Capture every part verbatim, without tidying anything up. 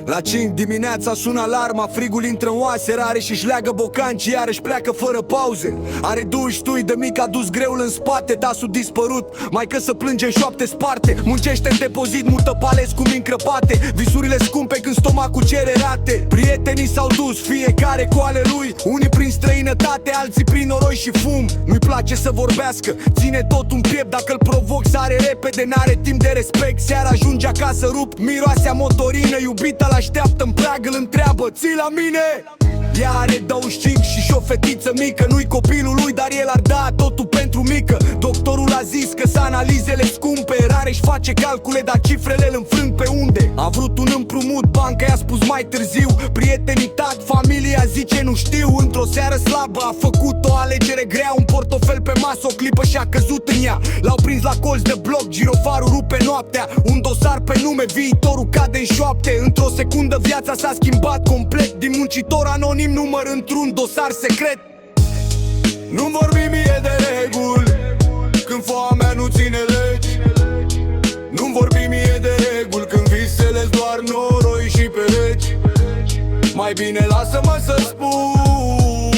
La cinci dimineața sună alarma, frigul intră în oase rare și-și leagă bocancii, iarăși pleacă fără pauze. Are duștui de mic, a dus greul în spate, tasul dispărut, maică să plânge în șoapte sparte. Muncește în depozit, mută pales cu mini crăpate, visurile scumpe când stomacul cere rate. Prietenii s-au dus, fiecare cu ale lui, unii prin străinătate, alții prin noroi și fum. Nu-i place să vorbească, ține tot un piept, dacă-l provoc sare repede, n-are timp de respect. Seara ajunge acasă rupt, miroase a motorină, iubita l-așteaptă în prag, îl întreabă: ții la mine? Ea are douăzeci și cinci și și o fetiță mică, nu-i copilul lui, dar el ar da totul pentru mică. Doctorul a zis că s analizele scumpe, rare își face calcule, dar cifrele îl înfrâng pe unde. A vrut un împrumut, banca i-a spus mai târziu, prietenii tac, familia zice nu știu. Într-o seară slabă a făcut o alegere grea, un portofel pe masă, o clipă și a căzut în ea. L-au prins la colț de bloc, girofarul rupe noaptea, un dosar pe nume, viitorul cade în șoapte. Într-o secundă viața s-a schimbat complet, din muncitor anonim număr într-un dosar secret. Nu-mi vorbi mie de reguli când foamea nu ține legi. Nu-mi vorbi mie de reguli când visele-s doar noroi și perechi. Mai bine lasă-mă să spun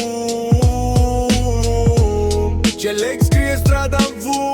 ce leg scrie strada-n fum.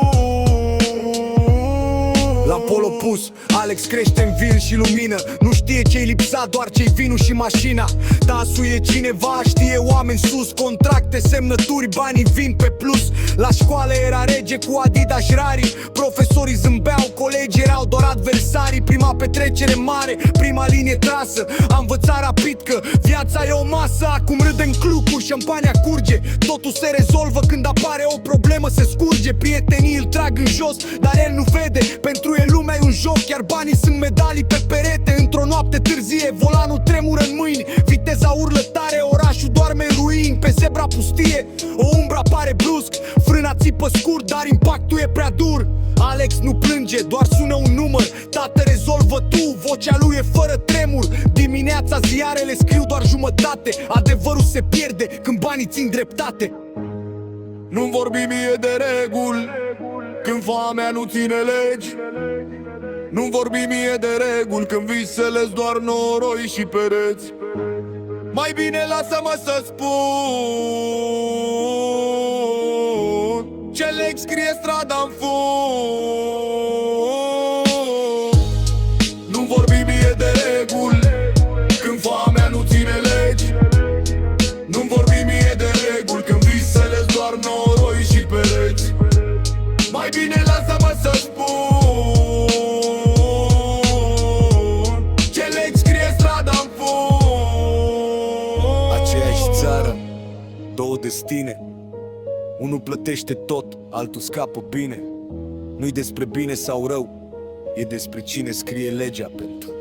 La pol opus, Alex crește în vin și lumină, nu știe ce-i lipsa, doar ce-i vinul și mașina. Tasul e cineva, știe oameni sus, contracte, semnături, banii vin pe plus. La școală era rege cu Adidas Rari, profesorii zâmbeau, colegii erau doar adversarii. Prima petrecere mare, prima linie trasă, a învățat rapid că viața e o masă. Acum râde în club, șampania curge, totul se rezolvă când apare o problemă, se scurge. Prietenii îl trag în jos, dar el nu vede, pentru el lumea e un joc, iar banii sunt medalii pe perete. Într-o noapte târzie, volanul tremură în mâini, viteza urlă tare, orașul doarme în ruini. Pe zebra pustie, o umbră apare brusc, frâna țipă scurt, dar impactul e prea dur. Alex nu plânge, doar sună un număr: tată, rezolvă tu, vocea lui e fără tremur. Dimineața ziarele scriu doar jumătate, adevărul se pierde când banii țin dreptate. Nu-mi vorbi mie de reguli când foamea nu ține legi. Nu-mi vorbi mie de reguli când visele-s doar noroi și pereți. Mai bine lasă-mă să spun ce leg scrie strada-n fum. Nu-mi vorbi mie de reguli când foamea nu ține legi. Nu-mi vorbi mie de reguli când visele-s doar noroi și pereți. Mai bine lasă-mă să spun ce leg scrie strada-n fum. Aceeași țară, două destine, unul plătește tot, altul scapă bine. Nu-i despre bine sau rău, e despre cine scrie legea pentru